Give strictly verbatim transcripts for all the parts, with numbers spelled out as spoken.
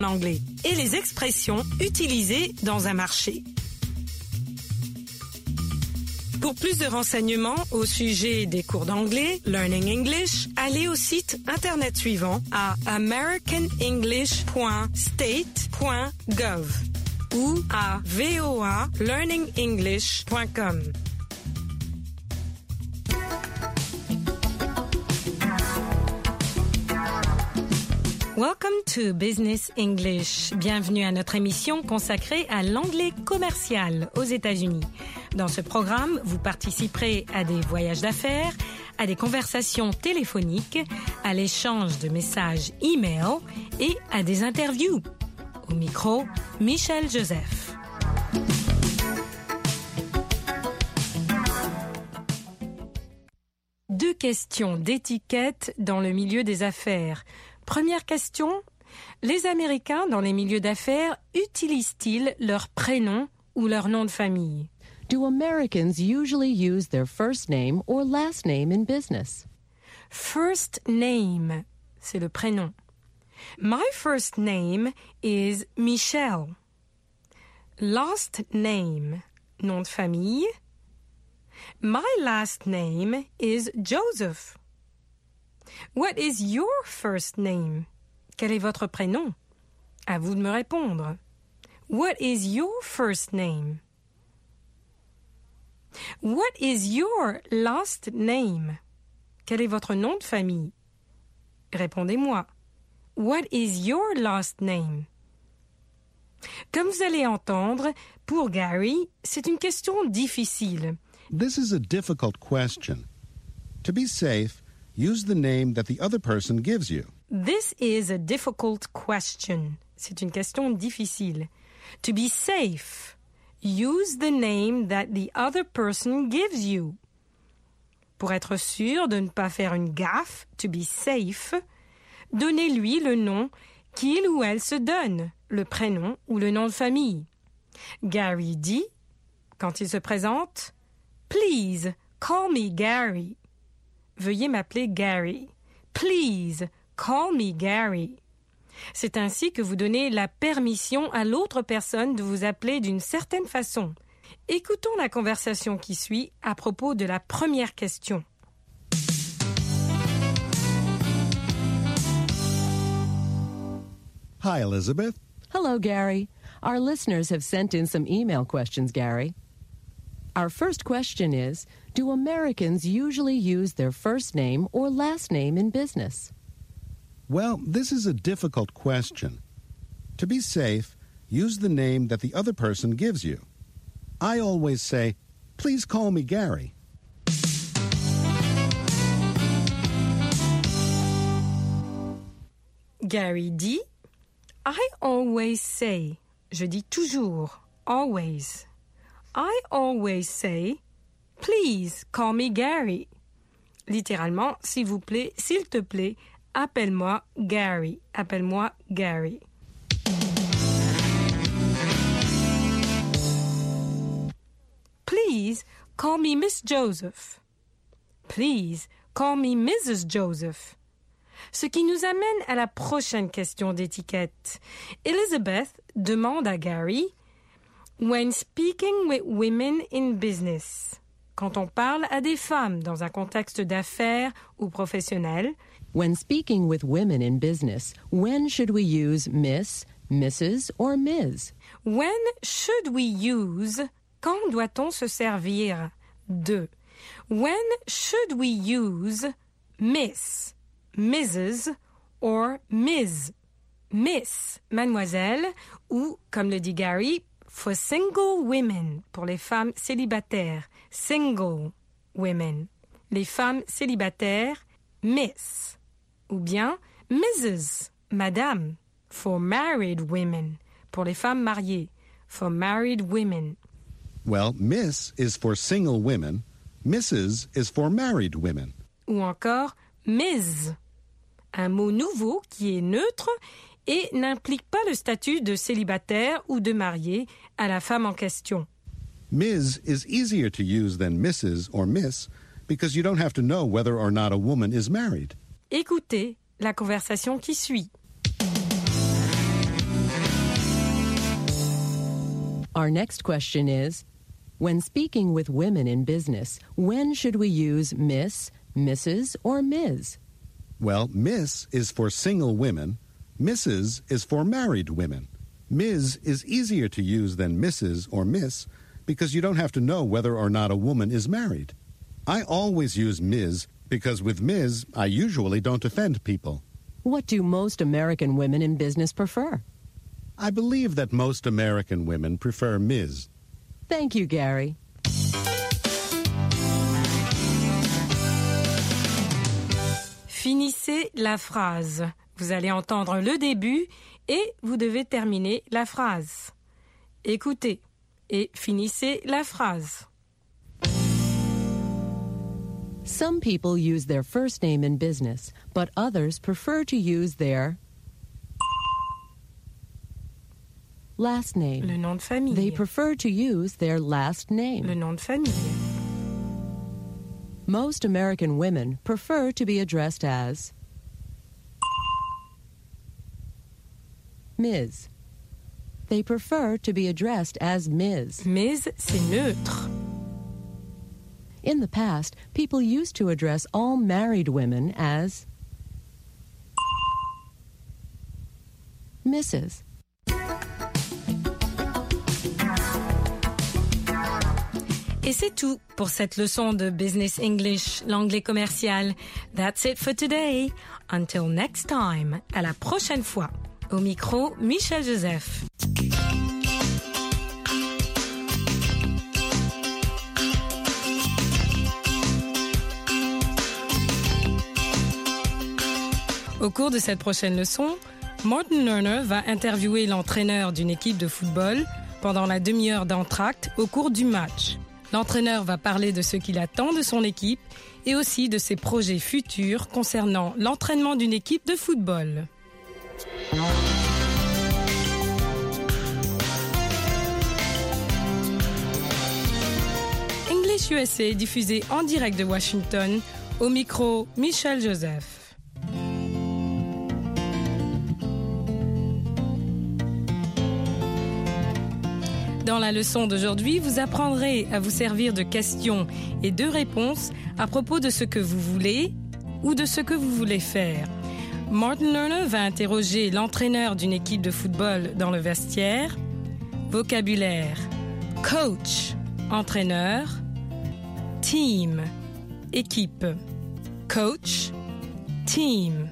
en anglais et les expressions utilisées dans un marché. Pour plus de renseignements au sujet des cours d'anglais, Learning English, allez au site internet suivant à american english point state point gov ou à voa learning english point com. Welcome to Business English. Bienvenue à notre émission consacrée à l'anglais commercial aux États-Unis. Dans ce programme, vous participerez à des voyages d'affaires, à des conversations téléphoniques, à l'échange de messages e-mail et à des interviews. Au micro, Michel Joseph. Deux questions d'étiquette dans le milieu des affaires. Première question, les Américains dans les milieux d'affaires utilisent-ils leur prénom ou leur nom de famille? Do Americans usually use their first name or last name in business? First name, c'est le prénom. My first name is Michelle. Last name, nom de famille. My last name is Joseph. What is your first name? Quel est votre prénom? À vous de me répondre. What is your first name? What is your last name? Quel est votre nom de famille? Répondez-moi. What is your last name? Comme vous allez entendre, pour Gary, c'est une question difficile. This is a difficult question. To be safe, use the name that the other person gives you. This is a difficult question. C'est une question difficile. To be safe, use the name that the other person gives you. Pour être sûr de ne pas faire une gaffe, to be safe, donnez-lui le nom qu'il ou elle se donne, le prénom ou le nom de famille. Gary dit, quand il se présente, « Please, call me Gary ». Veuillez m'appeler Gary. Please, call me Gary. C'est ainsi que vous donnez la permission à l'autre personne de vous appeler d'une certaine façon. Écoutons la conversation qui suit à propos de la première question. Hi, Elizabeth. Hello, Gary. Our listeners have sent in some email questions, Gary. Our first question is, do Americans usually use their first name or last name in business? Well, this is a difficult question. To be safe, use the name that the other person gives you. I always say, please call me Gary. Gary dit, I always say, je dis toujours, always. I always say, please call me Gary. Littéralement, s'il vous plaît, s'il te plaît, appelle-moi Gary. Appelle-moi Gary. Please call me Miss Joseph. Please call me Missus Joseph. Ce qui nous amène à la prochaine question d'étiquette. Elizabeth demande à Gary, when speaking with women in business, quand on parle à des femmes dans un contexte d'affaires ou professionnel, when speaking with women in business, when should we use Miss, Missus or Miz? When should we use, quand doit-on se servir de? When should we use Miss, Missus or Miz? Miss, mademoiselle, ou, comme le dit Gary, for single women, pour les femmes célibataires, single women. Les femmes célibataires, Miss. Ou bien Missus, madame, for married women, pour les femmes mariées, for married women. Well, Miss is for single women, Missus is for married women. Ou encore Miz, un mot nouveau qui est neutre et n'implique pas le statut de célibataire ou de marié à la femme en question. Miz is easier to use than Missus or Miss because you don't have to know whether or not a woman is married. Écoutez la conversation qui suit. Our next question is, when speaking with women in business, when should we use Miss, Missus, or Miz? Well, Miss is for single women. Missus is for married women. Miz is easier to use than Missus or Miss because you don't have to know whether or not a woman is married. I always use Miz because with Miz, I usually don't offend people. What do most American women in business prefer? I believe that most American women prefer Miz. Thank you, Gary. Finissez la phrase. Vous allez entendre le début et vous devez terminer la phrase. Écoutez et finissez la phrase. Some people use their first name in business, but others prefer to use their last name. Le nom de famille. They prefer to use their last name. Le nom de famille. Most American women prefer to be addressed as Miz. They prefer to be addressed as Miz. Miz, c'est neutre. In the past, people used to address all married women as Missus Et c'est tout pour cette leçon de Business English, l'anglais commercial. That's it for today. Until next time. À la prochaine fois. Au micro, Michel Joseph. Au cours de cette prochaine leçon, Martin Lerner va interviewer l'entraîneur d'une équipe de football pendant la demi-heure d'entracte au cours du match. L'entraîneur va parler de ce qu'il attend de son équipe et aussi de ses projets futurs concernant l'entraînement d'une équipe de football. English U S A est diffusé en direct de Washington, au micro Michel Joseph. Dans la leçon d'aujourd'hui, vous apprendrez à vous servir de questions et de réponses à propos de ce que vous voulez ou de ce que vous voulez faire. Martin Lerner va interroger l'entraîneur d'une équipe de football dans le vestiaire. Vocabulaire: coach, entraîneur; team, équipe; coach, team.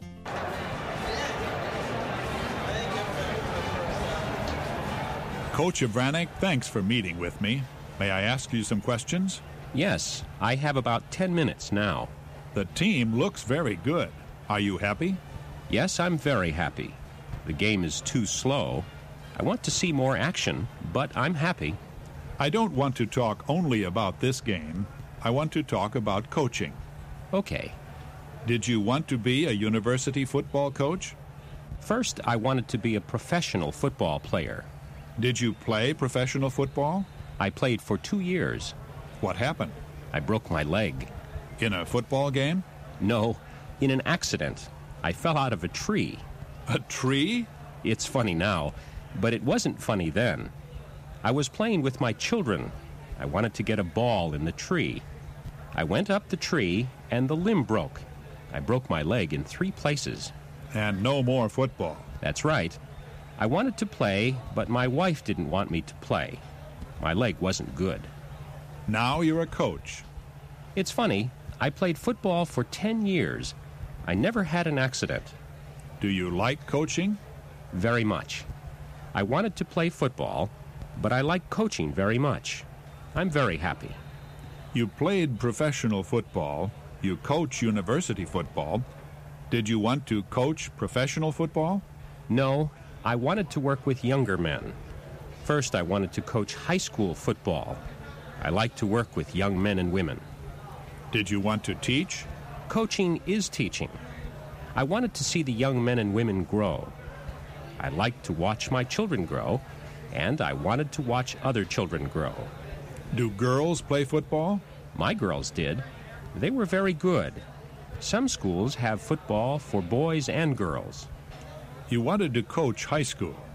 Coach Avranic, thanks for meeting with me. May I ask you some questions? Yes, I have about ten minutes now. The team looks very good. Are you happy? Yes, I'm very happy. The game is too slow. I want to see more action, but I'm happy. I don't want to talk only about this game. I want to talk about coaching. Okay. Did you want to be a university football coach? First, I wanted to be a professional football player. Did you play professional football? I played for two years. What happened? I broke my leg. In a football game? No, in an accident. I fell out of a tree. A tree? It's funny now, but it wasn't funny then. I was playing with my children. I wanted to get a ball in the tree. I went up the tree, and the limb broke. I broke my leg in three places. And no more football. That's right. I wanted to play, but my wife didn't want me to play. My leg wasn't good. Now you're a coach. It's funny, I played football for ten years. I never had an accident. Do you like coaching? Very much. I wanted to play football, but I like coaching very much. I'm very happy. You played professional football. You coach university football. Did you want to coach professional football? No, I wanted to work with younger men. First, I wanted to coach high school football. I like to work with young men and women. Did you want to teach? Coaching is teaching. I wanted to see the young men and women grow. I liked to watch my children grow, and I wanted to watch other children grow. Do girls play football? My girls did. They were very good. Some schools have football for boys and girls. You wanted to coach high school.